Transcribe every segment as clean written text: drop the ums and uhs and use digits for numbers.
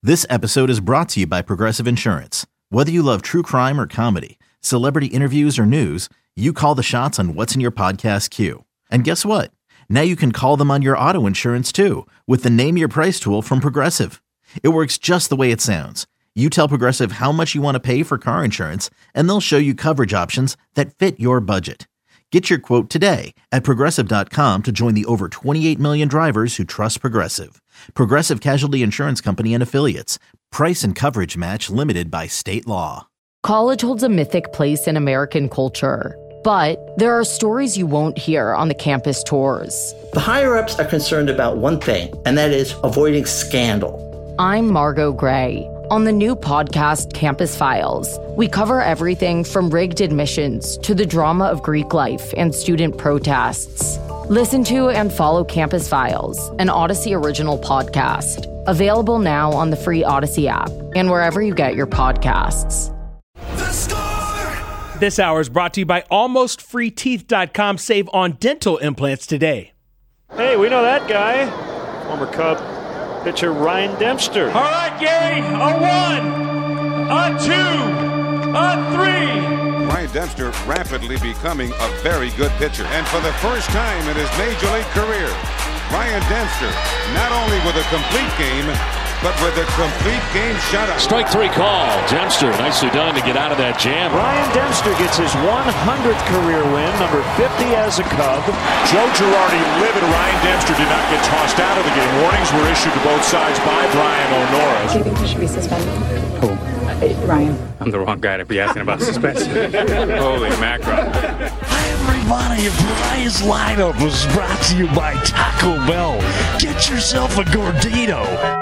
This episode is brought to you by Progressive Insurance. Whether you love true crime or comedy, celebrity interviews or news, you call the shots on what's in your podcast queue. And guess what? Now you can call them on your auto insurance too with the Name Your Price tool from Progressive. It works just the way it sounds. You tell Progressive how much you want to pay for car insurance, and they'll show you coverage options that fit your budget. Get your quote today at Progressive.com to join the over 28 million drivers who trust Progressive. Progressive Casualty Insurance Company and Affiliates. Price and coverage match limited by state law. College holds a mythic place in American culture, but there are stories you won't hear on the campus tours. The higher-ups are concerned about one thing, and that is avoiding scandal. I'm Margot Gray. On the new podcast, Campus Files, we cover everything from rigged admissions to the drama of Greek life and student protests. Listen to and follow Campus Files, an Odyssey original podcast. Available now on the free Odyssey app and wherever you get your podcasts. This hour is brought to you by AlmostFreeTeeth.com. Save on dental implants today. Hey, we know that guy. Former Cub pitcher Ryan Dempster. All right, Gary, a 1, a 2, a 3. Ryan Dempster rapidly becoming a very good pitcher. And for the first time in his major league career, Ryan Dempster, not only with a complete game, but with a complete game shutout. Strike 3 call. Dempster, nicely done to get out of that jam. Ryan Dempster gets his 100th career win, number 50 as a Cub. Joe Girardi livid. Ryan Dempster did not get tossed out of the game. Warnings were issued to both sides by Brian O'Nora. Do you think he should be suspended? Who? Ryan. I'm the wrong guy to be asking about suspension. Holy mackerel. Hi, everybody. Brian's lineup was brought to you by Taco Bell. Get yourself a Gordito.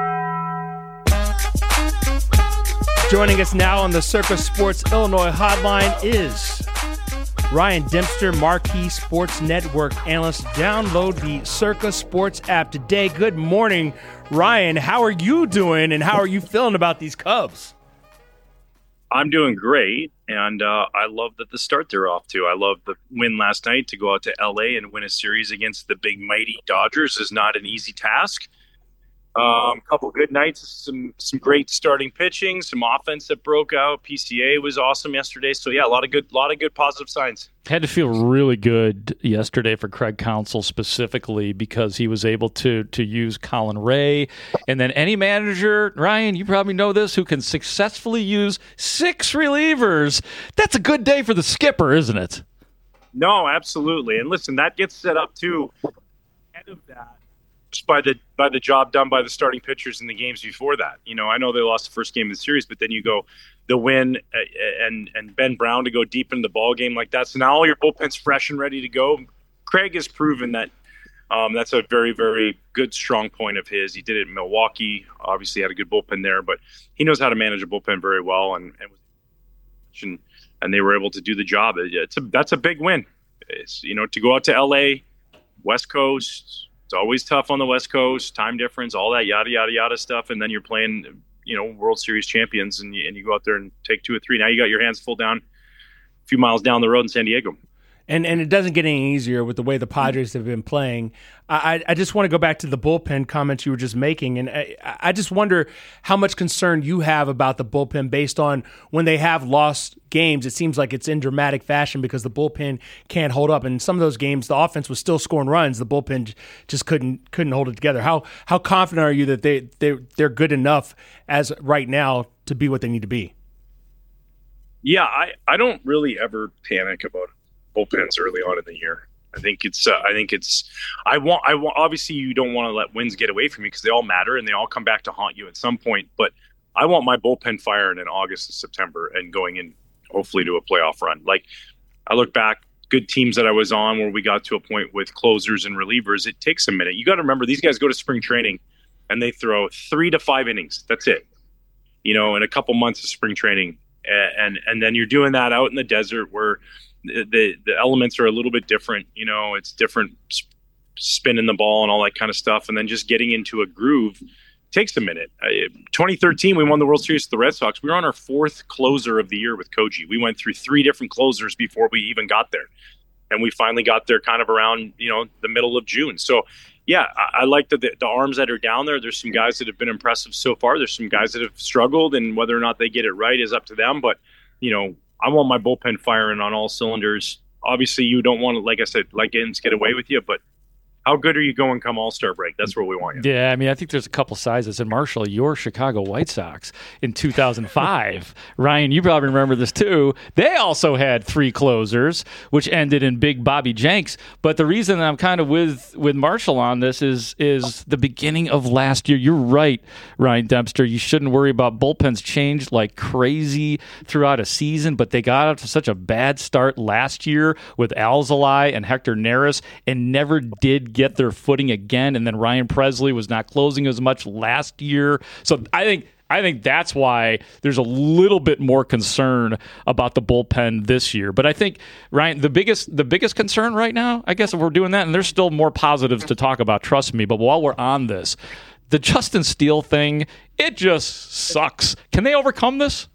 Joining us now on the Circa Sports Illinois hotline is Ryan Dempster, Marquee Sports Network analyst. Download the Circa Sports app today. Good morning, Ryan. How are you doing, and how are you feeling about these Cubs? I'm doing great, and I love that the start they're off to. I love the win last night. To go out to L.A. and win a series against the big, mighty Dodgers is not an easy task. A couple good nights, some great starting pitching, some offense that broke out. PCA was awesome yesterday. So yeah, a lot of good positive signs. Had to feel really good yesterday for Craig Counsell specifically because he was able to use Colin Ray. And then any manager, Ryan, you probably know this, who can successfully use 6 relievers. That's a good day for the skipper, isn't it? No, absolutely. And listen, that gets set up too ahead of that. By the job done by the starting pitchers in the games before that. You know, I know they lost the first game of the series, but then you go the win and Ben Brown to go deep into the ball game like that. So now all your bullpen's fresh and ready to go. Craig has proven that that's a very, very good, strong point of his. He did it in Milwaukee. Obviously had a good bullpen there, but he knows how to manage a bullpen very well, and they were able to do the job. That's a big win. It's, you know, to go out to LA, West Coast. It's always tough on the West Coast, time difference, all that yada, yada, yada stuff. And then you're playing, you know, World Series champions, and you go out there and take 2 or 3. Now you got your hands full down a few miles down the road in San Diego. And it doesn't get any easier with the way the Padres have been playing. I just want to go back to the bullpen comments you were just making, and I just wonder how much concern you have about the bullpen based on when they have lost games. It seems like it's in dramatic fashion because the bullpen can't hold up. And some of those games, the offense was still scoring runs. The bullpen just couldn't hold it together. How confident are you that they're good enough as right now to be what they need to be? Yeah, I don't really ever panic about bullpens early on in the year. I want obviously you don't want to let wins get away from you because they all matter and they all come back to haunt you at some point, but I want my bullpen firing in August and September and going in hopefully to a playoff run. Like, I look back, good teams that I was on where we got to a point with closers and relievers, it takes a minute. You got to remember, these guys go to spring training and they throw 3 to 5 innings. That's it. You know, in a couple months of spring training. And then you're doing that out in the desert where the elements are a little bit different. You know, it's different spinning the ball and all that kind of stuff. And then just getting into a groove takes a minute. 2013, we won the World Series with the Red Sox. We were on our 4th closer of the year with Koji. We went through 3 different closers before we even got there. And we finally got there kind of around, you know, the middle of June. So yeah, I like the arms that are down there. There's some guys that have been impressive so far. There's some guys that have struggled, and whether or not they get it right is up to them. But, I want my bullpen firing on all cylinders. Obviously, you don't want to, like I said, let games get away with you, but how good are you going come All-Star break? That's where we want you. Yeah, I mean, I think there's a couple sizes. And Marshall, your Chicago White Sox in 2005, Ryan, you probably remember this too. They also had 3 closers, which ended in big Bobby Jenks. But the reason I'm kind of with Marshall on this is the beginning of last year. You're right, Ryan Dempster. You shouldn't worry about bullpens changed like crazy throughout a season, but they got out to such a bad start last year with Alzolay and Hector Neris and never did get their footing again, and then Ryan Presley was not closing as much last year. So I think that's why there's a little bit more concern about the bullpen this year. But I think, Ryan, the biggest concern right now, I guess if we're doing that, and there's still more positives to talk about, trust me, but while we're on this, the Justin Steele thing, it just sucks. Can they overcome this?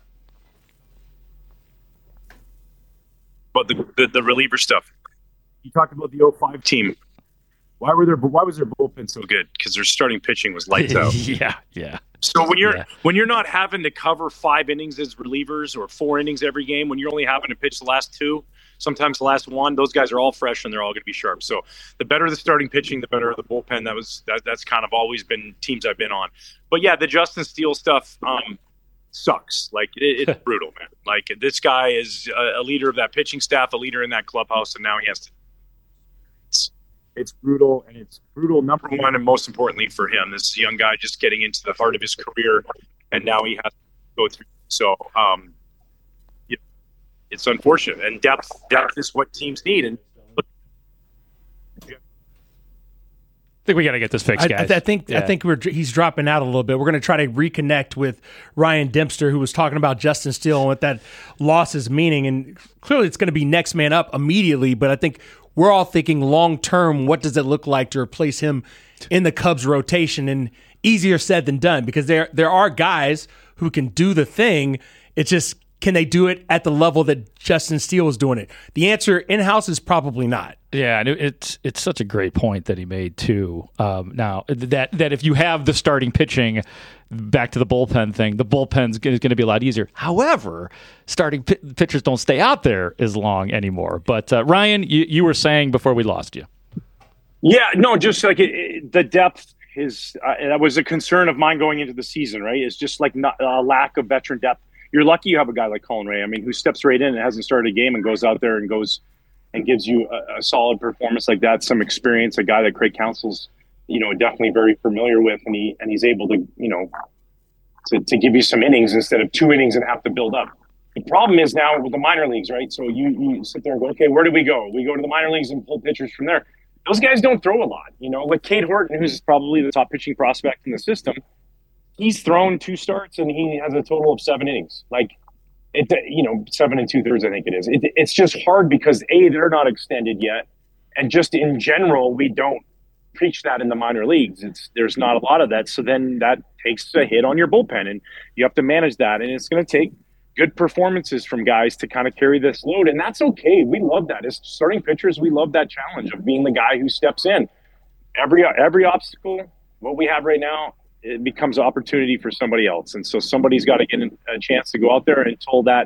But the reliever stuff. You talked about the 05 team. Why was their bullpen so good? Because their starting pitching was lights out. Yeah. So when you're not having to cover 5 innings as relievers or 4 innings every game, when you're only having to pitch the last 2, sometimes the last 1, those guys are all fresh and they're all going to be sharp. So the better the starting pitching, the better the bullpen. That's kind of always been teams I've been on. But yeah, the Justin Steele stuff sucks. Like it's brutal, man. Like this guy is a leader of that pitching staff, a leader in that clubhouse, and now he has to. It's brutal, and it's brutal, number one, and most importantly for him. This young guy just getting into the heart of his career, and now he has to go through. So, it's unfortunate. And depth is what teams need. And I think we got to get this fixed, guys. I think he's dropping out a little bit. We're going to try to reconnect with Ryan Dempster, who was talking about Justin Steele and what that loss is meaning. And clearly it's going to be next man up immediately, but I think we're all thinking long-term, what does it look like to replace him in the Cubs rotation? And easier said than done, because there are guys who can do the thing. It's just, can they do it at the level that Justin Steele is doing it? The answer in-house is probably not. Yeah, and it's such a great point that he made, too. Now, that if you have the starting pitching, back to the bullpen thing, the bullpen's going to be a lot easier. However, starting pitchers don't stay out there as long anymore. But, Ryan, you were saying before we lost you. Yeah, no, just like the depth is that was a concern of mine going into the season, right? It's just like a lack of veteran depth. You're lucky you have a guy like Colin Ray, who steps right in and hasn't started a game and goes out there and gives you a solid performance like that, some experience, a guy that Craig Counsell's, definitely very familiar with, and he's able to, to give you some innings instead of 2 innings and have to build up. The problem is now with the minor leagues, right? So you sit there and go, okay, where do we go? We go to the minor leagues and pull pitchers from there. Those guys don't throw a lot, Like Cade Horton, who's probably the top pitching prospect in the system, he's thrown 2 starts and he has a total of 7 innings. Like, 7 2/3, I think it is. It's just hard because they're not extended yet, and just in general, we don't preach that in the minor leagues. There's not a lot of that, so then that takes a hit on your bullpen, and you have to manage that, and it's going to take good performances from guys to kind of carry this load, and that's okay. We love that. As starting pitchers, we love that challenge of being the guy who steps in. Every obstacle, what we have right now, it becomes an opportunity for somebody else. And so somebody's got to get a chance to go out there until that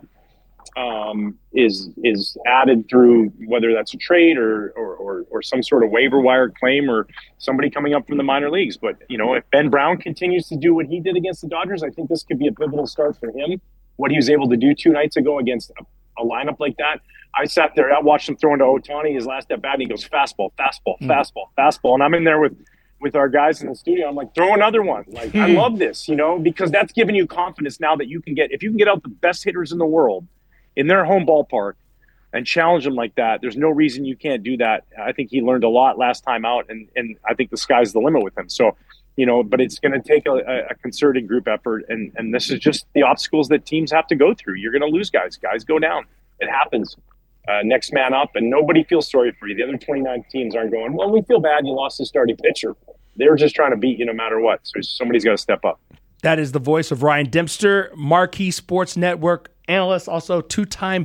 is added through, whether that's a trade or some sort of waiver wire claim or somebody coming up from the minor leagues. But, if Ben Brown continues to do what he did against the Dodgers, I think this could be a pivotal start for him. What he was able to do 2 nights ago against a lineup like that. I sat there, I watched him throw into Ohtani his last at bat, and he goes fastball, fastball. And I'm in there with our guys in the studio. I'm like, throw another one. Like, I love this, because that's giving you confidence now that if you can get out the best hitters in the world in their home ballpark and challenge them like that, there's no reason you can't do that. I think he learned a lot last time out, and I think the sky's the limit with him. So, but it's going to take a concerted group effort, and this is just the obstacles that teams have to go through. You're going to lose guys. Guys go down. It happens. Next man up, and nobody feels sorry for you. The other 29 teams aren't going, well, we feel bad you lost the starting pitcher. They're just trying to beat you no matter what. So somebody's got to step up. That is the voice of Ryan Dempster, Marquee Sports Network analyst, also 2-time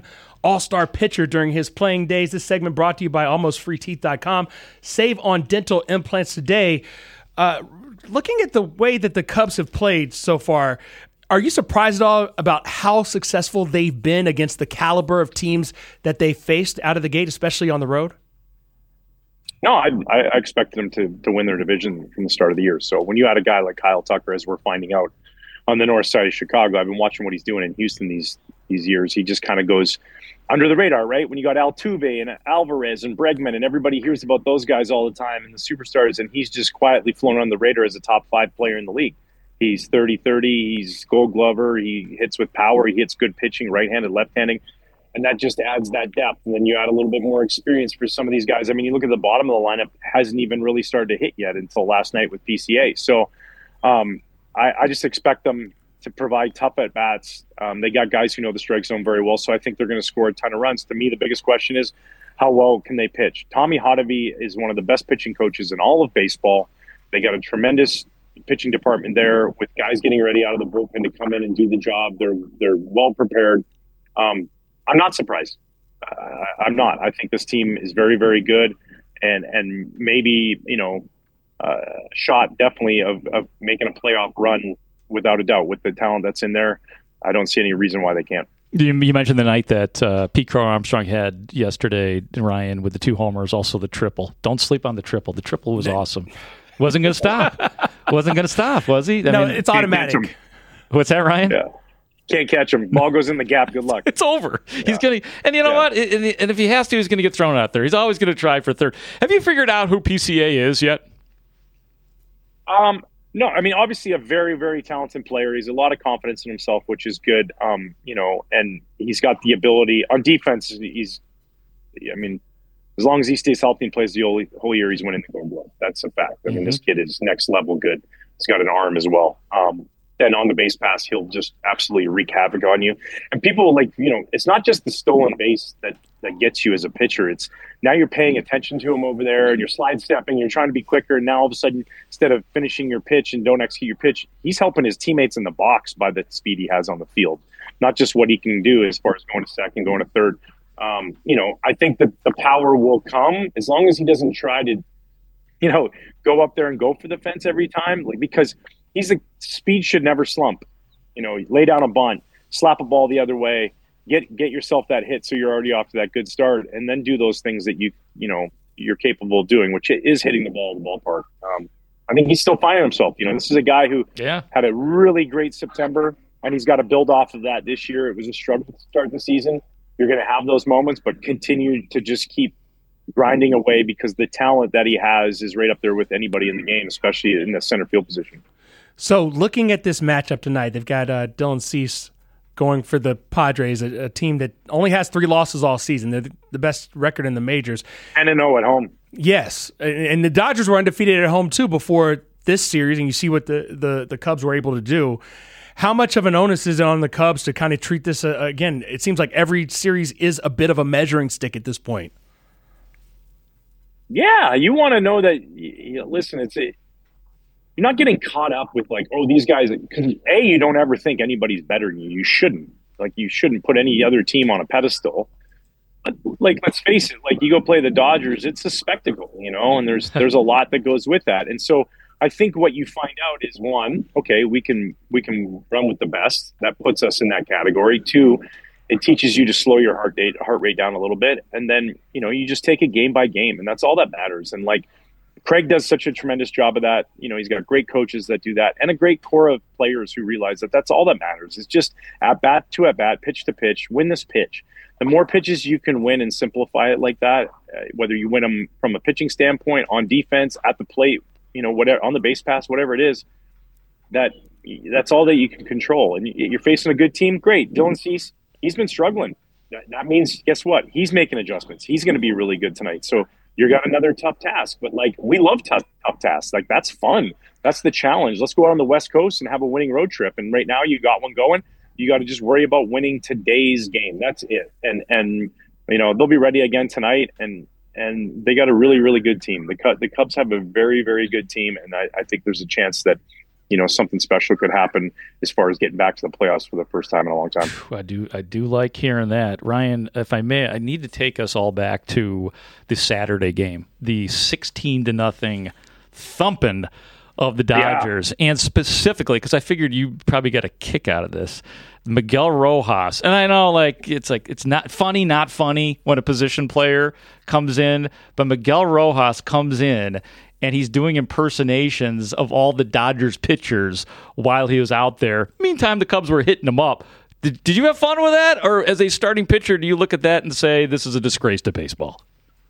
all-star pitcher during his playing days. This segment brought to you by AlmostFreeTeeth.com. Save on dental implants today. Looking at the way that the Cubs have played so far, are you surprised at all about how successful they've been against the caliber of teams that they faced out of the gate, especially on the road? No, I expected them to win their division from the start of the year. So when you had a guy like Kyle Tucker, as we're finding out on the north side of Chicago, I've been watching what he's doing in Houston these years. He just kind of goes under the radar, right? When you got Altuve and Alvarez and Bregman, and everybody hears about those guys all the time and the superstars, and he's just quietly flown on the radar as a top 5 player in the league. He's 30-30, he's Gold Glover, he hits with power, he hits good pitching, right-handed, left-handed, and that just adds that depth. And then you add a little bit more experience for some of these guys. I mean, you look at the bottom of the lineup, hasn't even really started to hit yet until last night with PCA. So I just expect them to provide tough at-bats. They got guys who know the strike zone very well, so I think they're going to score a ton of runs. To me, the biggest question is, how well can they pitch? Tommy Hotovy is one of the best pitching coaches in all of baseball. They got a tremendous pitching department there with guys getting ready out of the bullpen to come in and do the job. They're well prepared. I'm not surprised. I'm not. I think this team is very, very good, and maybe shot definitely of making a playoff run without a doubt with the talent that's in there. I don't see any reason why they can't. You mentioned the night that Pete Crow Armstrong had yesterday, Ryan, with the 2 homers, also the triple. Don't sleep on the triple. The triple was awesome. Wasn't going to stop, was he? No, it's automatic. What's that, Ryan? Yeah. Can't catch him. Ball goes in the gap. Good luck. It's over. Yeah. He's going to, and you know what? And if he has to, he's going to get thrown out there. He's always going to try for third. Have you figured out who PCA is yet? No, I mean, obviously a very, very talented player. He's a lot of confidence in himself, which is good. And he's got the ability on defense. As long as he stays healthy and plays the whole year, he's winning the Gold Glove. That's a fact. I mean, this kid is next level good. He's got an arm as well. Then on the base pass, he'll just absolutely wreak havoc on you. And people it's not just the stolen base that gets you as a pitcher. It's now you're paying attention to him over there and you're slide stepping, you're trying to be quicker. And now all of a sudden, instead of finishing your pitch and don't execute your pitch, he's helping his teammates in the box by the speed he has on the field. Not just what he can do as far as going to second, going to third. I think that the power will come as long as he doesn't try to, go up there and go for the fence every time, because speed should never slump. Lay down a bunt, slap a ball the other way, get yourself that hit so you're already off to that good start, and then do those things that you're capable of doing, which is hitting the ball in the ballpark. I think he's still finding himself. This is a guy who had a really great September, and he's got to build off of that this year. It was a struggle to start the season. You're going to have those moments, but continue to just keep grinding away because the talent that he has is right up there with anybody in the game, especially in the center field position. So looking at this matchup tonight, they've got Dylan Cease going for the Padres, a team that only has 3 losses all season. They're the best record in the majors. 10-0 at home. Yes, and the Dodgers were undefeated at home too before this series, and you see what the Cubs were able to do. How much of an onus is it on the Cubs to kind of treat this, again, it seems like every series is a bit of a measuring stick at this point. Yeah, you want to know that, listen, you're not getting caught up with these guys, because you don't ever think anybody's better than you. You shouldn't. You shouldn't put any other team on a pedestal. But let's face it, you go play the Dodgers, it's a spectacle, and there's a lot that goes with that. And so I think what you find out is, 1, okay, we can run with the best. That puts us in that category. 2, it teaches you to slow your heart rate down a little bit. And then, you just take it game by game, and that's all that matters. And Craig does such a tremendous job of that. He's got great coaches that do that and a great core of players who realize that that's all that matters. It's just at bat to at bat, pitch to pitch, win this pitch. The more pitches you can win and simplify it like that, whether you win them from a pitching standpoint, on defense, at the plate, whatever, on the base pass, whatever it is, that's all that you can control. And you're facing a good team. Great. Dylan Cease, he's been struggling. That means, guess what? He's making adjustments. He's going to be really good tonight. So you got another tough task, but we love tough tasks. That's fun. That's the challenge. Let's go out on the West Coast and have a winning road trip. And right now you got one going. You got to just worry about winning today's game. That's it. And they'll be ready again tonight. And they got a really, really good team. The Cubs have a very, very good team. And I think there's a chance that, something special could happen as far as getting back to the playoffs for the first time in a long time. I do like hearing that. Ryan, if I may, I need to take us all back to the Saturday game, the 16-0 thumping of the Dodgers, and specifically, because I figured you probably got a kick out of this, Miguel Rojas. And I know it's not funny when a position player comes in, but Miguel Rojas comes in and he's doing impersonations of all the Dodgers pitchers while he was out there. Meantime, the Cubs were hitting him up. Did you have fun with that? Or as a starting pitcher, do you look at that and say, this is a disgrace to baseball?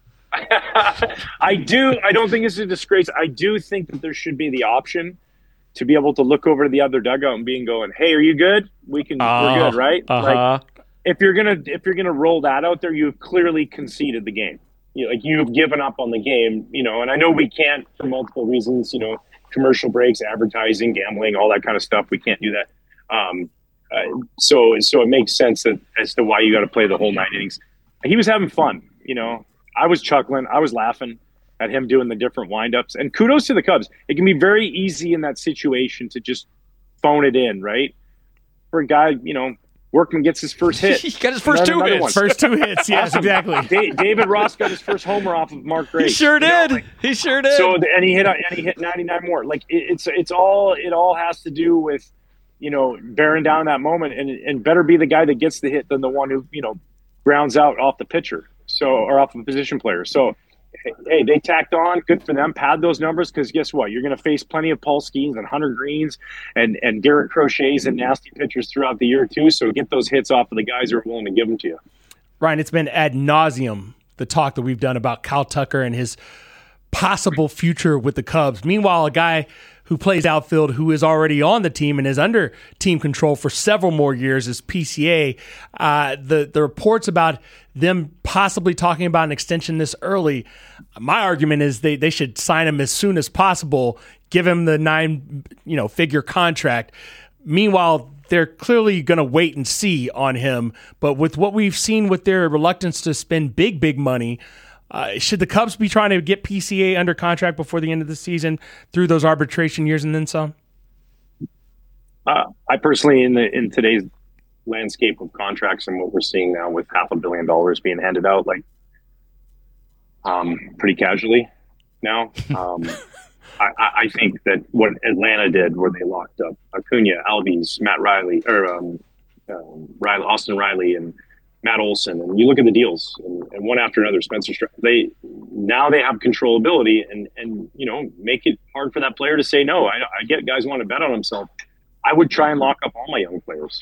I do. I don't think it's a disgrace. I do think that there should be the option to be able to look over to the other dugout and going, "Hey, are you good? We're good, right?" Like, if you're gonna roll that out there, you've clearly conceded the game. You've given up on the game. And I know we can't for multiple reasons. Commercial breaks, advertising, gambling, all that kind of stuff. We can't do that. So it makes sense as to why you got to play the whole 9 innings. He was having fun. I was chuckling. I was laughing at him doing the different windups. And kudos to the Cubs. It can be very easy in that situation to just phone it in, right? For a guy, Workman gets his first hit. He got his first two hits. First 2 hits, yes, exactly. David Ross got his first homer off of Mark Grace. He sure did. He sure did. So and he hit 99 more. Like it all has to do with bearing down that moment and better be the guy that gets the hit than the one who grounds out off the pitcher. Or off of a position player. So, hey, they tacked on. Good for them. Pad those numbers because guess what? You're going to face plenty of Paul Skeens and Hunter Greens and Garrett Crochets and nasty pitchers throughout the year too. So get those hits off of the guys who are willing to give them to you. Ryan, it's been ad nauseum the talk that we've done about Kyle Tucker and his possible future with the Cubs. Meanwhile, a guy who plays outfield who is already on the team and is under team control for several more years is PCA. The reports about them possibly talking about an extension this early, my argument is they should sign him as soon as possible, give him the 9-figure contract. Meanwhile, they're clearly going to wait and see on him. But with what we've seen with their reluctance to spend big money, should the Cubs be trying to get PCA under contract before the end of the season through those arbitration years and then some? I personally, in today's landscape of contracts and what we're seeing now with $500 million being handed out, pretty casually now, I think that what Atlanta did, where they locked up Acuna, Albies, Matt Riley, or Austin Riley, and Matt Olson, and you look at the deals and one after another, Spencer Strider, they have controllability and make it hard for that player to say no. I get guys want to bet on himself. I would try and lock up all my young players,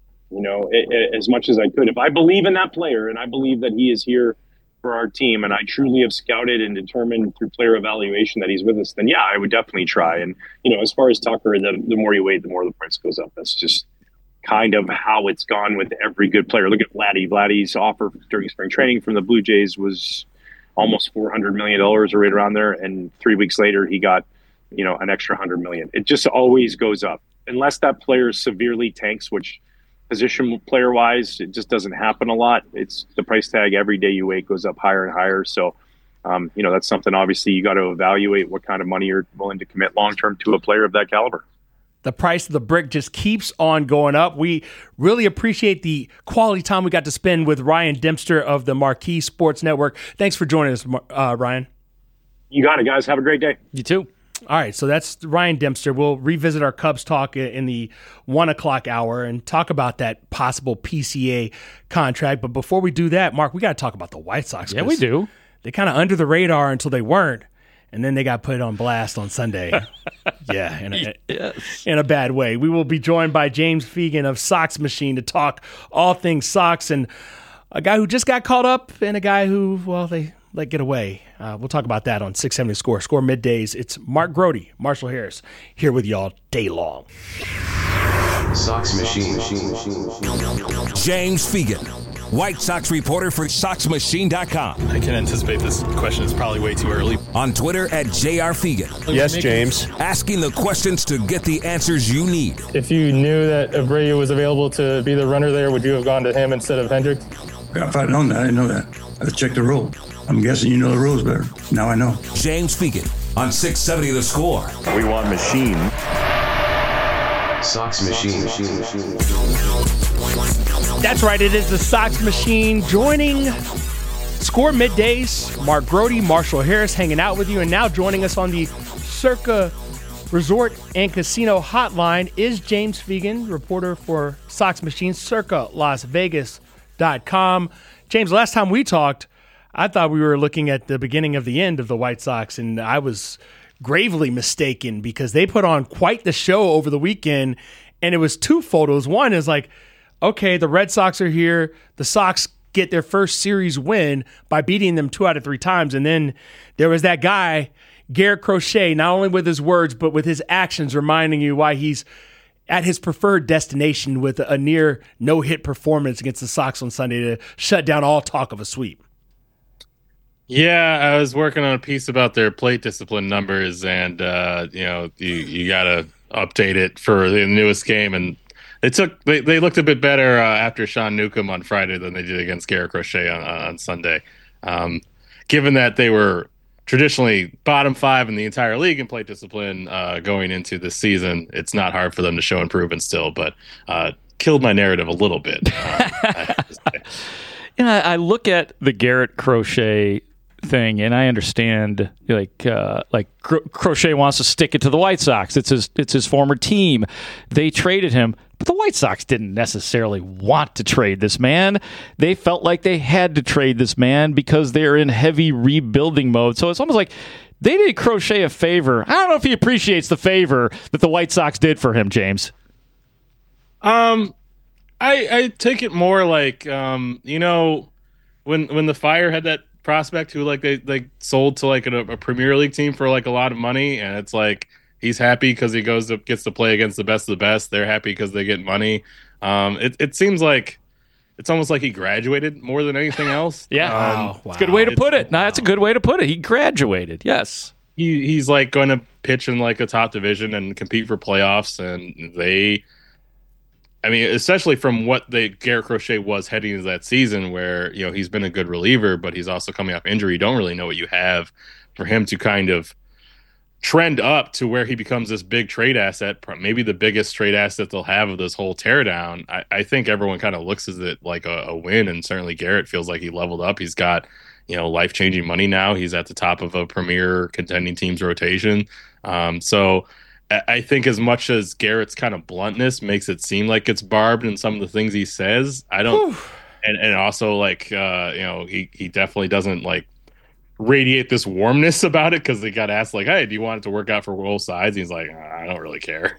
as much as I could. If I believe in that player and I believe that he is here for our team and I truly have scouted and determined through player evaluation that he's with us, then yeah, I would definitely try. And, as far as Tucker, the more you wait, the more the price goes up. That's just kind of how it's gone with every good player. Look at Vladdy. Vladdy's offer during spring training from the Blue Jays was almost $400 million or right around there. And 3 weeks later, he got, an extra $100 million. It just always goes up unless that player severely tanks, which position player wise, it just doesn't happen a lot. It's the price tag every day you wait goes up higher and higher. So, that's something obviously you got to evaluate what kind of money you're willing to commit long-term to a player of that caliber. The price of the brick just keeps on going up. We really appreciate the quality time we got to spend with Ryan Dempster of the Marquee Sports Network. Thanks for joining us, Ryan. You got it, guys. Have a great day. You too. All right, so that's Ryan Dempster. We'll revisit our Cubs talk in the 1 o'clock hour and talk about that possible PCA contract. But before we do that, Mark, we got to talk about the White Sox. Yeah, we do. They kind of under the radar until they weren't. And then they got put on blast on Sunday. Yeah, in a bad way. We will be joined by James Fegan of Sox Machine to talk all things Sox, and a guy who just got caught up and a guy who, they let get away. We'll talk about that on 670 Score. Score middays. It's Mark Grody, Marshall Harris, here with y'all day long. Sox Machine. James Fegan, White Sox reporter for SoxMachine.com. I can anticipate this question is probably way too early. On Twitter at JR Fegan. Yes, James. Asking the questions to get the answers you need. If you knew that Abreu was available to be the runner there, would you have gone to him instead of Hendricks? If I'd known that, I didn't know that. Let's check the rule. I'm guessing you know the rules better. Now I know. James Fegan on 670 The Score. We want Machine. Sox Machine. That's right, it is the Sox Machine joining Score Middays. Mark Grody, Marshall Harris hanging out with you, and now joining us on the Circa Resort and Casino Hotline is James Fegan, reporter for Sox Machine, Circa Las Vegas.com. James, last time we talked, I thought we were looking at the beginning of the end of the White Sox, and I was gravely mistaken because they put on quite the show over the weekend, and it was two photos. One is like, okay, the Red Sox are here. The Sox get their first series win by beating them 2 out of 3 times. And then there was that guy, Garrett Crochet, not only with his words, but with his actions, reminding you why he's at his preferred destination with a near no-hit performance against the Sox on Sunday to shut down all talk of a sweep. Yeah, I was working on a piece about their plate discipline numbers, and you got to update it for the newest game, and they looked a bit better after Sean Newcomb on Friday than they did against Garrett Crochet on Sunday. Given that they were traditionally bottom 5 in the entire league in plate discipline going into this season, it's not hard for them to show improvement still, but killed my narrative a little bit. I have to say. I look at the Garrett Crochet thing, and I understand Crochet wants to stick it to the White Sox. It's his former team. They traded him, but the White Sox didn't necessarily want to trade this man. They felt like they had to trade this man because they're in heavy rebuilding mode. So it's almost like they did Crochet a favor. I don't know if he appreciates the favor that the White Sox did for him, James. I take it more like when the Fire had that prospect who they sold to a Premier League team for a lot of money, and it's like he's happy because he gets to play against the best of the best. They're happy because they get money. It seems like it's almost like he graduated more than anything else. Yeah, wow. It's a good way to put it. No, that's a good way to put it. He graduated. Yes, he's going to pitch in a top division and compete for playoffs, and especially from what Garrett Crochet was heading into that season where, he's been a good reliever, but he's also coming off injury. You don't really know what you have for him to kind of trend up to where he becomes this big trade asset, maybe the biggest trade asset they'll have of this whole teardown. I think everyone kind of looks at it like a win, and certainly Garrett feels like he leveled up. He's got, life-changing money now. He's at the top of a premier contending team's rotation. So I think as much as Garrett's kind of bluntness makes it seem like it's barbed in some of the things he says, I don't, and also he definitely doesn't radiate this warmness about it because they got asked hey, do you want it to work out for both sides? And he's like, I don't really care.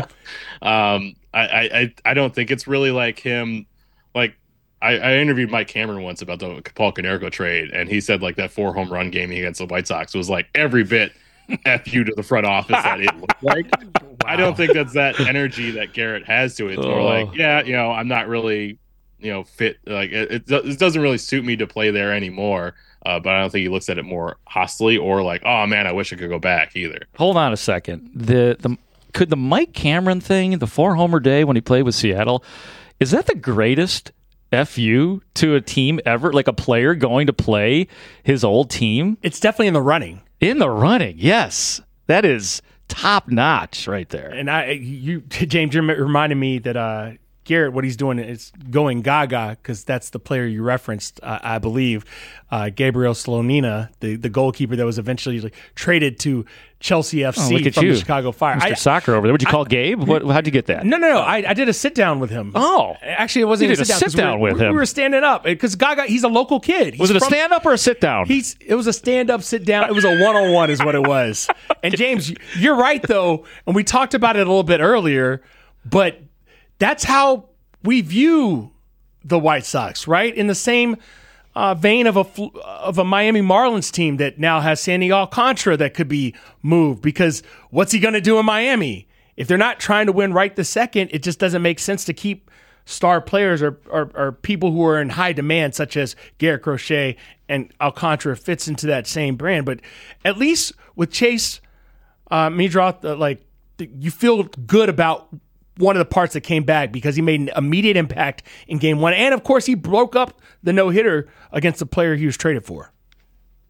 I don't think it's really like him. I interviewed Mike Cameron once about the Paul Konerko trade, and he said that 4 home run game against the White Sox was every bit F you to the front office that it looked like. Wow. I don't think that's that energy that Garrett has to it. It's more I'm not really, fit. It doesn't really suit me to play there anymore. But I don't think he looks at it more hostily or oh man, I wish I could go back either. Hold on a second. Could the Mike Cameron thing, the 4 homer day when he played with Seattle, is that the greatest FU to a team ever? A player going to play his old team? It's definitely in the running. In the running, yes. That is top notch right there. And James, you're reminding me that Garrett, what he's doing is going gaga because that's the player you referenced, I believe, Gabriel Slonina, the goalkeeper that was eventually traded to Chelsea FC from the Chicago Fire. Mr. Soccer over there. Would you call Gabe? How'd you get that? No. I did a sit down with him. Oh, actually, it wasn't a sit down with him. We were standing up because Gaga. He's a local kid. Was it a stand up or a sit down? It was a stand up, sit down. It was a 1-on-1 is what it was. And James, you're right though, and we talked about it a little bit earlier, but that's how we view the White Sox, right? In the same vein of a Miami Marlins team that now has Sandy Alcantara that could be moved because what's he going to do in Miami? If they're not trying to win right this second, it just doesn't make sense to keep star players or people who are in high demand, such as Garrett Crochet, and Alcantara fits into that same brand. But at least with Chase Meadroth, you feel good about one of the parts that came back because he made an immediate impact in game 1. And, of course, he broke up the no-hitter against the player he was traded for.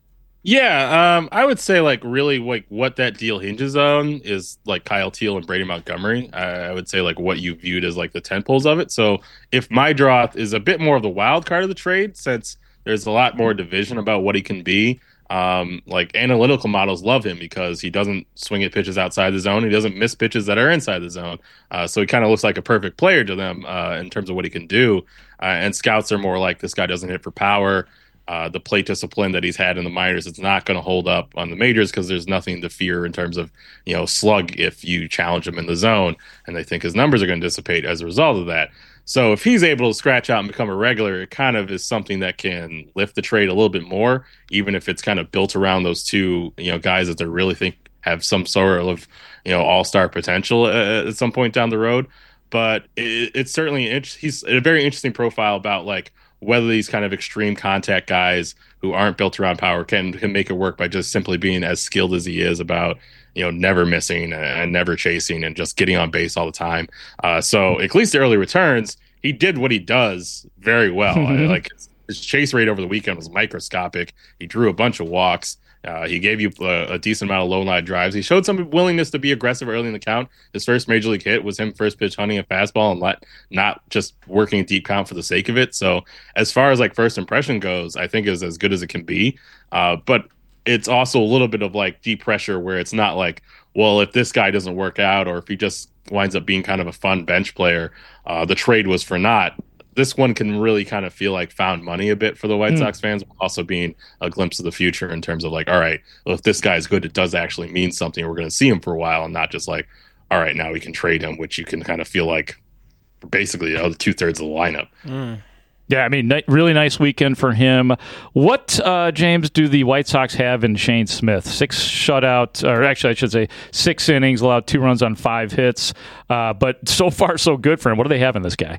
Yeah, I would say like really like what that deal hinges on is like Kyle Teal and Brady Montgomery. I would say like what you viewed as like the tentpoles of it. So if Meidroth is a bit more of the wild card of the trade, since there's a lot more division about what he can be, like analytical models love him because he doesn't swing at pitches outside the zone. He doesn't miss pitches that are inside the zone. So he kind of looks like a perfect player to them in terms of what he can do. And scouts are more like this guy doesn't hit for power. The plate discipline that he's had in the minors, it's not going to hold up on the majors because there's nothing to fear in terms of, slug if you challenge him in the zone. And they think his numbers are going to dissipate as a result of that. So if he's able to scratch out and become a regular, it kind of is something that can lift the trade a little bit more, even if it's kind of built around those two, guys that they really think have some sort of, all-star potential at some point down the road. But it's certainly he's a very interesting profile about like whether these kind of extreme contact guys who aren't built around power can make it work by just simply being as skilled as he is about, never missing and never chasing and just getting on base all the time. So at least the early returns, he did what he does very well. Like his chase rate over the weekend was microscopic. He drew a bunch of walks. He gave you a decent amount of low line drives. He showed some willingness to be aggressive early in the count. His first major league hit was him first pitch hunting a fastball and not just working a deep count for the sake of it. So as far as like first impression goes, I think is as good as it can be. But it's also a little bit of like deep pressure where it's not like, well, if this guy doesn't work out or if he just winds up being kind of a fun bench player, the trade was for naught. This one can really kind of feel like found money a bit for the White Sox fans, also being a glimpse of the future in terms of like, all right, well, if this guy's good, it does actually mean something. We're going to see him for a while and not just like, all right, now we can trade him, which you can kind of feel like basically the 2/3 of the lineup. Yeah, I mean, really nice weekend for him. What, James, do the White Sox have in Shane Smith? 6 shutout, or actually I should say 6 innings, allowed 2 runs on 5 hits. But so far, so good for him. What do they have in this guy?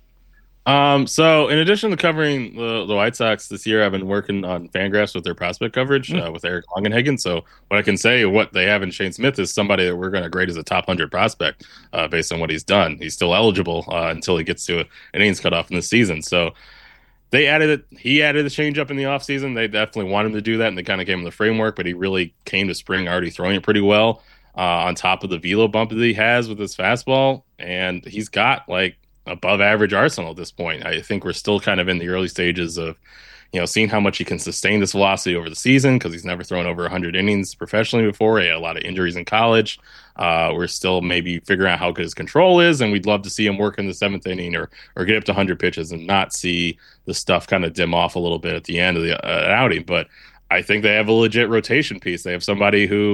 So in addition to covering the White Sox this year, I've been working on Fangraphs with their prospect coverage with Eric Longenhagen. So what I can say, what they have in Shane Smith is somebody that we're going to grade as a top 100 prospect based on what he's done. He's still eligible until he gets to an innings cutoff in the season. So they added it. He added a changeup in the offseason. They definitely want him to do that, and they kind of gave him the framework, but he really came to spring already throwing it pretty well on top of the velo bump that he has with his fastball. And he's got like above average arsenal at this point. I think we're still kind of in the early stages of, seeing how much he can sustain this velocity over the season because he's never thrown over 100 innings professionally before. He had a lot of injuries in college. We're still maybe figuring out how good his control is, and we'd love to see him work in the 7th inning or get up to 100 pitches and not see the stuff kind of dim off a little bit at the end of the outing. But I think they have a legit rotation piece. They have somebody who,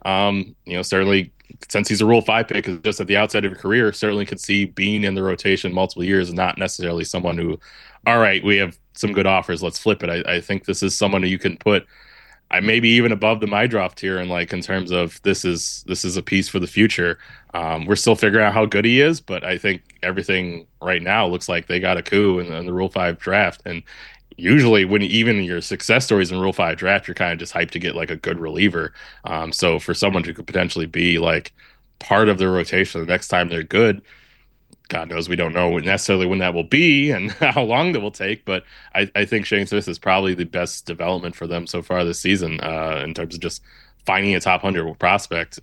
certainly, since he's a Rule 5 pick, is just at the outset of a career, certainly could see being in the rotation multiple years and not necessarily someone who, all right, we have some good offers, let's flip it. I think this is someone who you can put maybe even above the Meidroth tier and like in terms of this is a piece for the future. We're still figuring out how good he is, but I think everything right now looks like they got a coup in the Rule 5 draft. And usually when even your success stories in Rule 5 draft, you're kind of just hyped to get like a good reliever. So for someone who could potentially be like part of the rotation the next time they're good, God knows we don't know necessarily when that will be and how long that will take. But I think Shane Smith is probably the best development for them so far this season in terms of just finding a top 100 prospect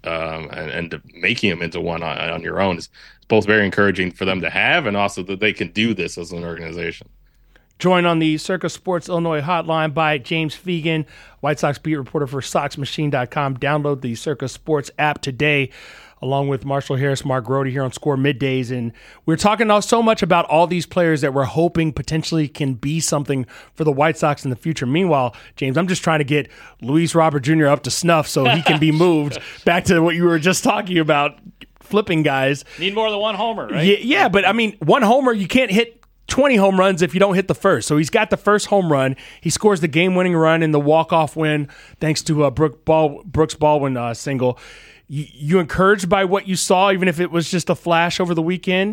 and making him into one on your own is both very encouraging for them to have and also that they can do this as an organization. Joined on the Circa Sports Illinois hotline by James Fegan, White Sox beat reporter for SoxMachine.com. Download the Circa Sports app today, along with Marshall Harris, Mark Grody here on Score Middays. And we're talking so much about all these players that we're hoping potentially can be something for the White Sox in the future. Meanwhile, James, I'm just trying to get Luis Robert Jr. up to snuff so he can be moved back to what you were just talking about, flipping guys. Need more than one homer, right? Yeah, but I mean, one homer, you can't hit 20 home runs if you don't hit the first. So he's got the first home run. He scores the game-winning run in the walk-off win thanks to a Brooks Baldwin single. You encouraged by what you saw, even if it was just a flash over the weekend?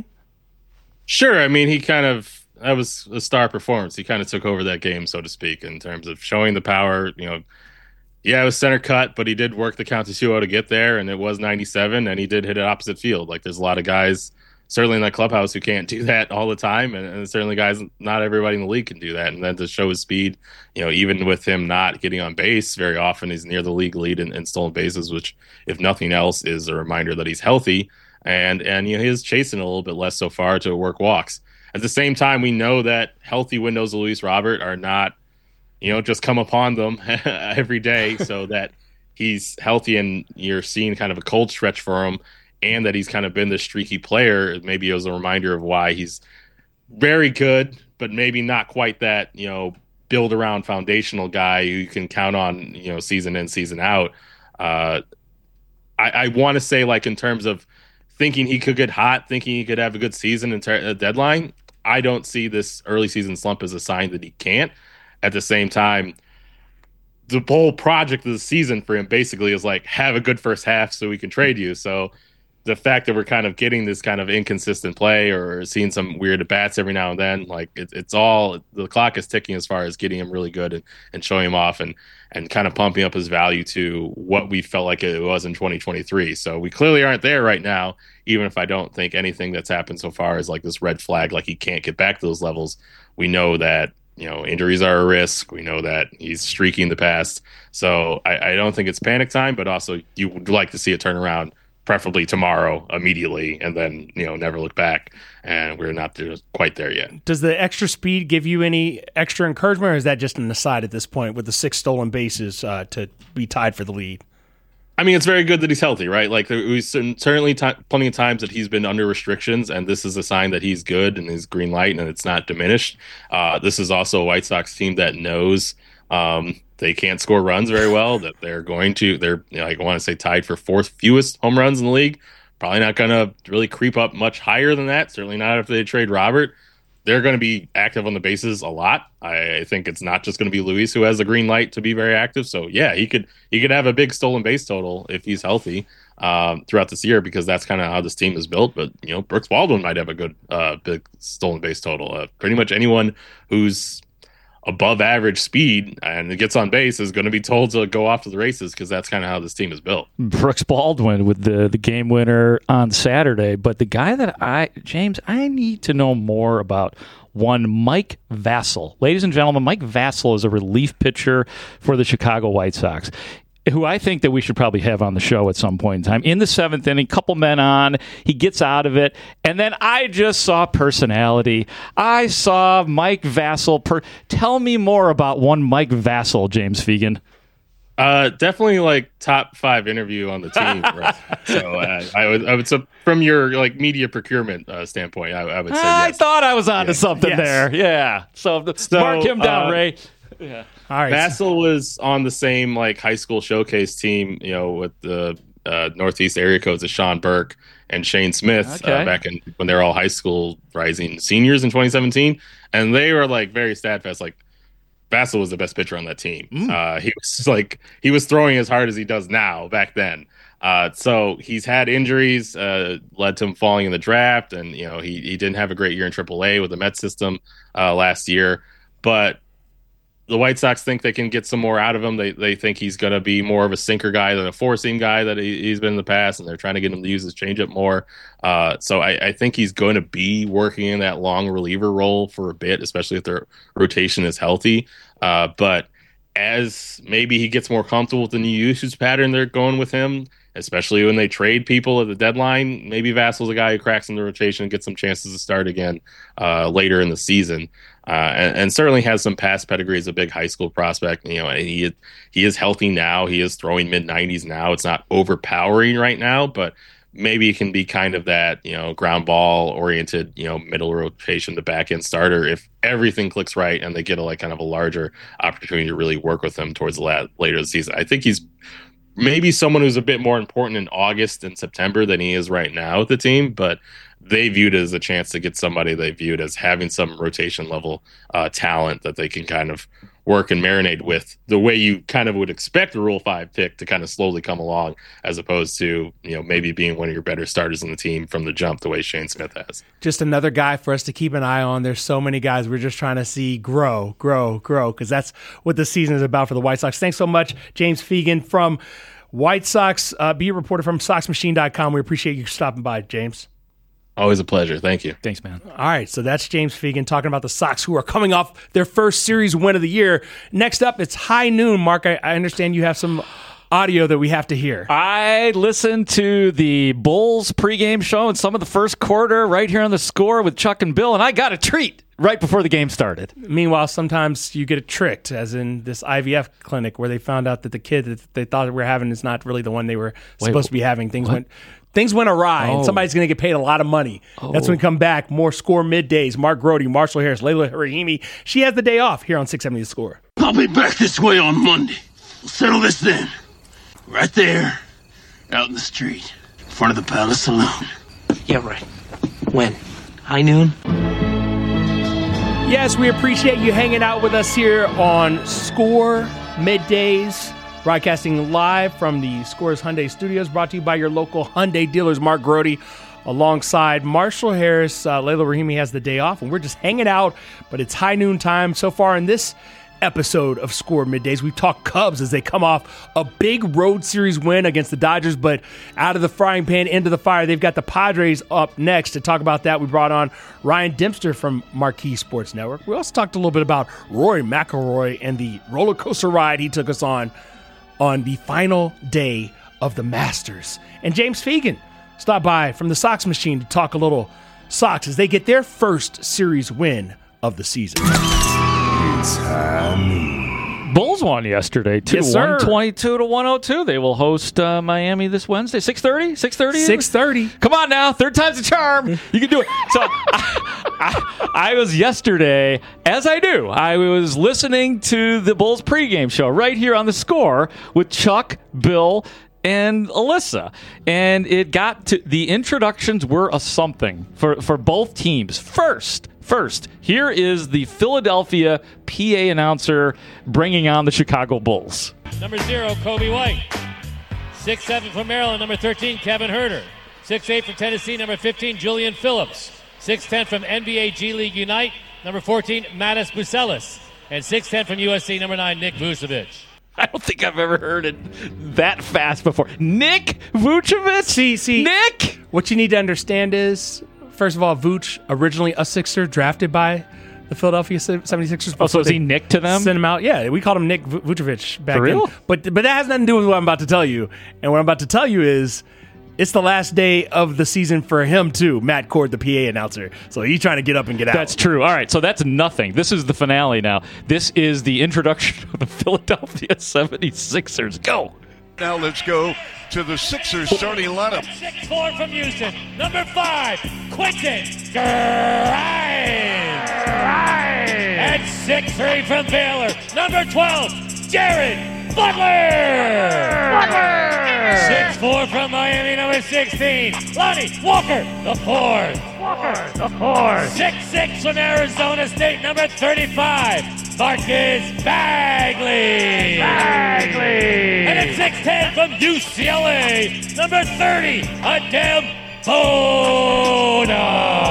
Sure. I mean, that was a star performance. He kind of took over that game, so to speak, in terms of showing the power. Yeah, it was center cut, but he did work the count to 2-0 to get there, and it was 97, and he did hit it opposite field. Like, there's a lot of guys certainly in that clubhouse who can't do that all the time, and certainly guys, not everybody in the league can do that. And then to show his speed, even with him not getting on base very often, he's near the league lead in stolen bases, which, if nothing else, is a reminder that he's healthy. And he is chasing a little bit less so far to work walks. At the same time, we know that healthy windows of Luis Robert are not, just come upon them every day, so that he's healthy and you're seeing kind of a cold stretch for him, and that he's kind of been this streaky player. Maybe it was a reminder of why he's very good, but maybe not quite that, build around foundational guy who you can count on, season in, season out. I want to say, like, in terms of thinking he could get hot, thinking he could have a good season and a deadline, I don't see this early season slump as a sign that he can't. At the same time, the whole project of the season for him basically is like, have a good first half so we can trade you. So the fact that we're kind of getting this kind of inconsistent play or seeing some weird at-bats every now and then, like, it's all, the clock is ticking as far as getting him really good and showing him off and kind of pumping up his value to what we felt like it was in 2023. So we clearly aren't there right now, even if I don't think anything that's happened so far is like this red flag, like he can't get back to those levels. We know that, injuries are a risk. We know that he's streaky in the past. So I don't think it's panic time, but also you would like to see a turnaround, preferably tomorrow, immediately, and then, never look back. And we're not quite there yet. Does the extra speed give you any extra encouragement, or is that just an aside at this point with the 6 stolen bases to be tied for the lead? I mean, it's very good that he's healthy, right? Like, we've certainly plenty of times that he's been under restrictions, and this is a sign that he's good and he's green light and it's not diminished. This is also a White Sox team that knows they can't score runs very well, that they're I want to say tied for 4th fewest home runs in the league. Probably not going to really creep up much higher than that. Certainly not if they trade Robert. They're going to be active on the bases a lot. I think it's not just going to be Luis who has the green light to be very active. So yeah, he could have a big stolen base total if he's healthy throughout this year, because that's kind of how this team is built. But Brooks Baldwin might have a good big stolen base total. Pretty much anyone who's above average speed and it gets on base is going to be told to go off to the races, because that's kind of how this team is built. Brooks Baldwin with the game winner on Saturday. But the guy that I need to know more about, one Mike Vasil. Ladies and gentlemen, Mike Vasil is a relief pitcher for the Chicago White Sox, who I think that we should probably have on the show at some point in time. In the 7th inning, couple men on, he gets out of it, and then I just saw personality. I saw Mike Vasil. Tell me more about one Mike Vasil, James Fegan. Definitely like top 5 interview on the team. Right? So I would say from your like media procurement standpoint, I would say yes. I thought I was onto something there. Yeah. So mark him down, Ray. Yeah. All right. Vasil was on the same like high school showcase team, with the Northeast area codes of Sean Burke and Shane Smith back when they were all high school rising seniors in 2017, and they were like very steadfast. Like, Vasil was the best pitcher on that team. He was throwing as hard as he does now back then. So he's had injuries, led to him falling in the draft, and he didn't have a great year in AAA with the Met system last year, but the White Sox think they can get some more out of him. They think he's going to be more of a sinker guy than a four-seam guy that he's been in the past, and they're trying to get him to use his changeup more. So I think he's going to be working in that long reliever role for a bit, especially if their rotation is healthy. But as maybe he gets more comfortable with the new usage pattern they're going with him, especially when they trade people at the deadline, maybe Vasil's a guy who cracks in the rotation and gets some chances to start again later in the season. And certainly has some past pedigree as a big high school prospect. He is healthy now. He is throwing mid-90s now. It's not overpowering right now, but maybe it can be kind of that, ground ball oriented, middle rotation to back end starter if everything clicks right and they get a kind of a larger opportunity to really work with him towards the later in the season. I think he's maybe someone who's a bit more important in August and September than he is right now with the team, but they viewed it as a chance to get somebody they viewed as having some rotation level talent that they can kind of work and marinate with the way you kind of would expect a Rule 5 pick to kind of slowly come along, as opposed to, maybe being one of your better starters in the team from the jump the way Shane Smith has. Just another guy for us to keep an eye on. There's so many guys we're just trying to see grow, because that's what the season is about for the White Sox. Thanks so much, James Fegan from White Sox, beat reporter from SoxMachine.com. We appreciate you stopping by, James. Always a pleasure. Thank you. Thanks, man. All right, so that's James Fegan talking about the Sox, who are coming off their first series win of the year. Next up, it's High Noon. Mark, I understand you have some audio that we have to hear. I listened to the Bulls pregame show and some of the first quarter right here on the Score with Chuck and Bill, and I got a treat right before the game started. Meanwhile, sometimes you get tricked, as in this IVF clinic where they found out that the kid that they thought they were having is not really the one they were supposed to be having. Things went awry, and somebody's going to get paid a lot of money. That's when we come back. More Score middays. Mark Grody, Marshall Harris, Layla Rahimi. She has the day off here on 670 The Score. I'll be back this way on Monday. We'll settle this then. Right there, out in the street, in front of the Palace Saloon. Yeah, right. When? High noon? Yes, we appreciate you hanging out with us here on Score Middays, broadcasting live from the Scores Hyundai Studios, brought to you by your local Hyundai dealers. Mark Grody alongside Marshall Harris. Layla Rahimi has the day off, and we're just hanging out, but it's high noon time. So far in this episode of Score Middays, we've talked Cubs as they come off a big road series win against the Dodgers, but out of the frying pan into the fire. They've got the Padres up next. To talk about that, we brought on Ryan Dempster from Marquee Sports Network. We also talked a little bit about Rory McIlroy and the roller coaster ride he took us on the final day of the Masters. And James Fegan stopped by from the Sox machine to talk a little Sox as they get their first series win of the season. Bulls won yesterday, too. Yes, sir. 122-102. They will host Miami this Wednesday. 6:30? 6:30. Come on now. Third time's a charm. You can do it. So I was yesterday, as I do, I was listening to the Bulls pregame show right here on the Score with Chuck, Bill, and Alyssa. And it got to, the introductions were a something for both teams. First, here is the Philadelphia PA announcer bringing on the Chicago Bulls. Number 0, Kobe White. 6'7" from Maryland, number 13, Kevin Huerter. 6'8" from Tennessee, number 15, Julian Phillips. 6'10" from NBA G League Unite, number 14, Mattis Bucelis. And 6'10" from USC, number 9, Nick Vucevic. I don't think I've ever heard it that fast before. Nick Vucevic? See, Nick? What you need to understand is, first of all, Vooch, originally a Sixer, drafted by the Philadelphia 76ers. Oh, so is he Nick to them? Send him out. Yeah, we called him Nick Vucevic back For real? then. But that has nothing to do with what I'm about to tell you. And what I'm about to tell you is, it's the last day of the season for him, too, Matt Cord, the PA announcer. So he's trying to get up and get out. That's true. All right, so that's nothing. This is the finale now. This is the introduction of the Philadelphia 76ers. Go! Now let's go to the Sixers starting lineup. 6'4" from Houston, number 5, Quentin Grimes. And 6'3" from Baylor, number 12, Jared Butler. 6'4" from Miami, number 16, Lonnie Walker, the fourth. 6'6" from Arizona State, number 35, Marcus Bagley. And at 6'10" from UCLA, number 30, Adem Bona.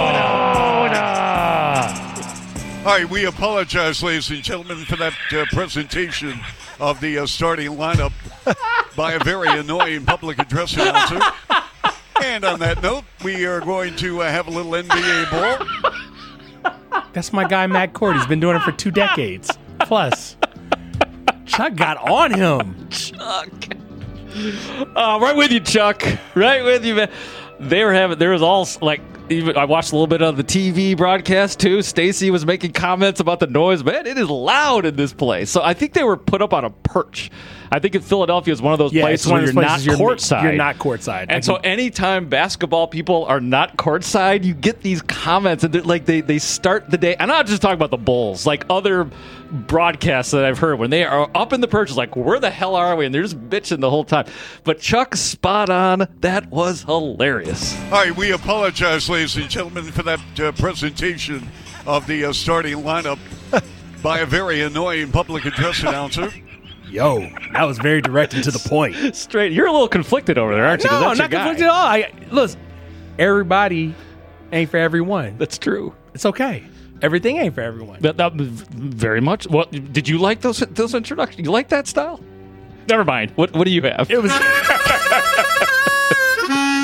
All right, we apologize, ladies and gentlemen, for that presentation of the starting lineup by a very annoying public address announcer. And on that note, we are going to have a little NBA ball. That's my guy, Matt Cord. He's been doing it for 2 decades. Plus, Chuck got on him. Chuck. Right with you, Chuck. Right with you, man. There was all, like, even I watched a little bit of the TV broadcast, too. Stacy was making comments about the noise. Man, it is loud in this place. So I think they were put up on a perch. I think Philadelphia is one of those places where you're not courtside. You're not courtside. And so anytime basketball people are not courtside, you get these comments, and they start the day. I'm not just talking about the Bulls, like other broadcasts that I've heard when they are up in the perch, it's like, where the hell are we? And they're just bitching the whole time. But Chuck's spot on. That was hilarious. All right, we apologize, ladies and gentlemen, for that presentation of the starting lineup by a very annoying public address announcer. Yo, that was very direct and to the point. Straight. You're a little conflicted over there, aren't you? No, I'm not conflicted at all. Listen, everybody ain't for everyone. That's true. It's okay. Everything ain't for everyone. That very much. What did you like those introductions? You like that style? Never mind. What do you have? It was.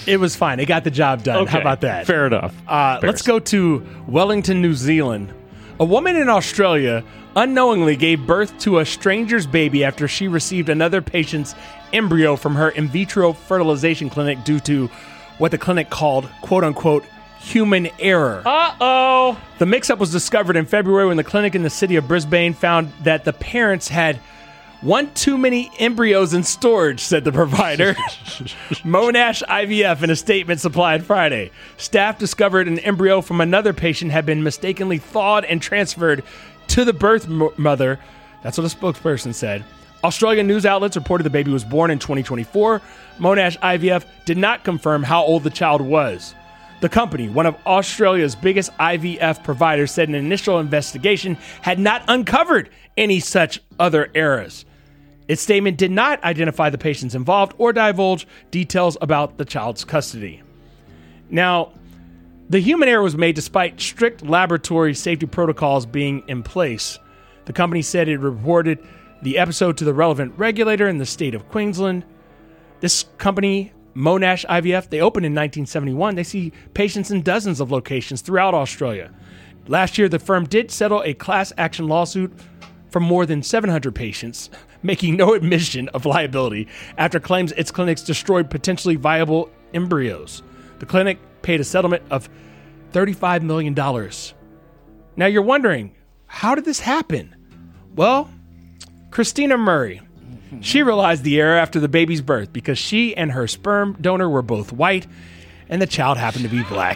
It was fine. It got the job done. Okay. How about that? Fair enough. Let's go to Wellington, New Zealand. A woman in Australia unknowingly gave birth to a stranger's baby after she received another patient's embryo from her in vitro fertilization clinic due to what the clinic called, quote-unquote, human error. Uh-oh. The mix-up was discovered in February when the clinic in the city of Brisbane found that the parents had one too many embryos in storage, said the provider. Monash IVF in a statement supplied Friday. Staff discovered an embryo from another patient had been mistakenly thawed and transferred to the birth mother. That's what a spokesperson said. Australian news outlets reported the baby was born in 2024. Monash IVF did not confirm how old the child was. The company, one of Australia's biggest IVF providers, said an initial investigation had not uncovered any such other errors. Its statement did not identify the patients involved or divulge details about the child's custody. Now, the human error was made despite strict laboratory safety protocols being in place. The company said it reported the episode to the relevant regulator in the state of Queensland. This company, Monash IVF, they opened in 1971. They see patients in dozens of locations throughout Australia. Last year, the firm did settle a class action lawsuit for more than 700 patients, making no admission of liability after claims its clinics destroyed potentially viable embryos. The clinic paid a settlement of $35 million. Now you're wondering, how did this happen? Well, Christina Murray, she realized the error after the baby's birth because she and her sperm donor were both white and the child happened to be black.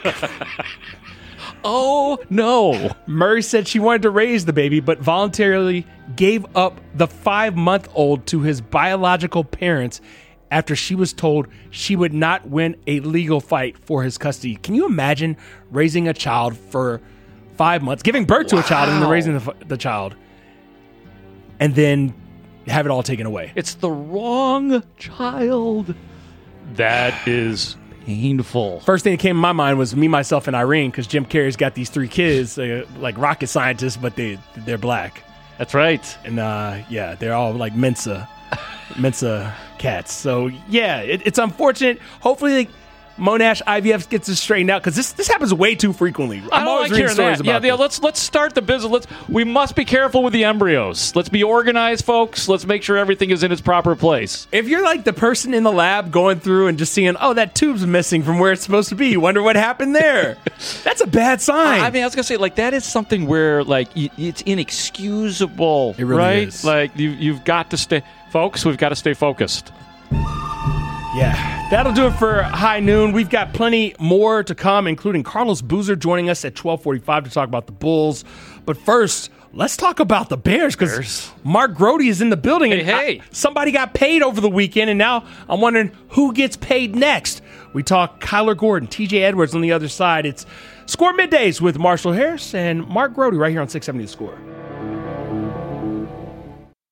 Oh, no. Murray said she wanted to raise the baby, but voluntarily gave up the 5-month-old to his biological parents after she was told she would not win a legal fight for his custody. Can you imagine raising a child for 5 months, giving birth to a child and then raising the child, and then have it all taken away? It's the wrong child. That is painful. First thing that came to my mind was Me, Myself, and Irene, because Jim Carrey's got these 3 kids, like rocket scientists, but they're black. That's right. And they're all like Mensa cats. So yeah, it's unfortunate. Hopefully Monash IVF gets this straightened out, because this happens way too frequently. I'm always reading stories about this. Let's start the business. We must be careful with the embryos. Let's be organized, folks. Let's make sure everything is in its proper place. If you're like the person in the lab going through and just seeing, oh, that tube's missing from where it's supposed to be, you wonder what happened there. That's a bad sign. I was gonna say, like, that is something where, like, it's inexcusable. It really right? is. Like, you've got to stay, folks. We've got to stay focused. Yeah, that'll do it for High Noon. We've got plenty more to come, including Carlos Boozer joining us at 12:45 to talk about the Bulls. But first, let's talk about the Bears, because Mark Grote is in the building. Hey. Somebody got paid over the weekend, and now I'm wondering who gets paid next. We talk Kyler Gordon, TJ Edwards on the other side. It's Score Middays with Marshall Harris and Mark Grote right here on 670 The Score.